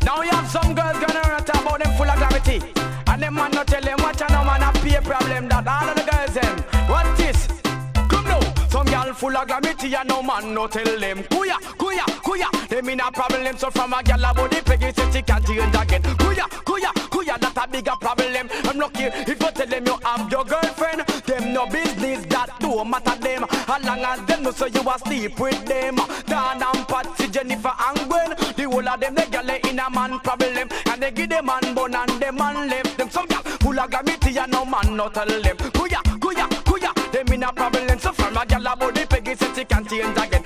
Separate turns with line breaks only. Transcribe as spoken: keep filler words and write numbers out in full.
Now you have some girls gonna run talk about them full of gravity. And them man not tell them what and no man a pay problem. That all of the girls them. What this? Come now. Some girl full of gravity and no man no tell them. Kuya, kuya, kuya. Them in a problem. So from a girl about the peggy say she can't change again. Kuya, kuya, kuya. That's a bigger problem. I'm lucky if you tell them you have your girlfriend. Them no business that do matter them. As long as them know so you a sleep with them. Dan and Patsy, Jennifer and Gwen. The whole of them they girl in a man problem. And they give them man bun and them man left them. Some girl full of gravity and no man no tell them. Kuya, kuya, kuya. Them in a problem. So from a girl about the peggy say she can't change again.